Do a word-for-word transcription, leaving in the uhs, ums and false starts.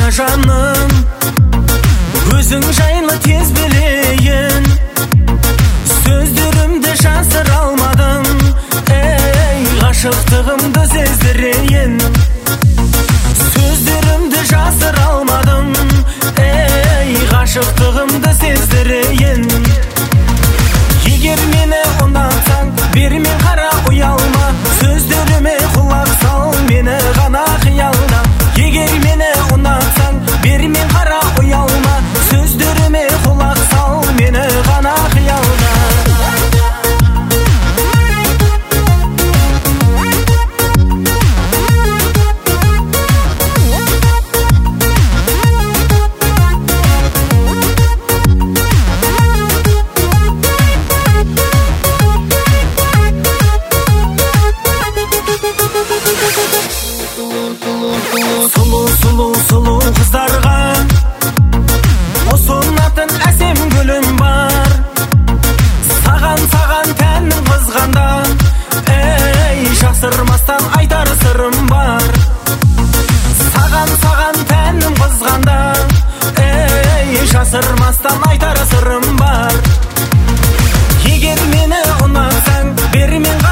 мені жаным, өзің жайлы тез білейін. Сөздерімді жасыра алмадым, ей, ғашықтығымды сездірейін. Сөздерімді жасыра алмадым, ей, ғашықтығымды сездірейін. Егер мені ұнатсаң, бермен қара ұялма, сөздеріме құлақ сал, мені ғана қиялда. Егер мені ұнатсаң, бермен қара ұялма, сөздеріме құлақ сал, мені ғана қиялда. Сұлу, сұлу, сұлу қыздарға осы ұнатын әсем гүлім бар. Саған, саған тәнім қызғанда, ей, жасырмастан айтар сырым бар. Саған, саған тәнім қызғанда, ей, жасырмастан айтар сырым бар. Егер мені ұнатсаң, бермен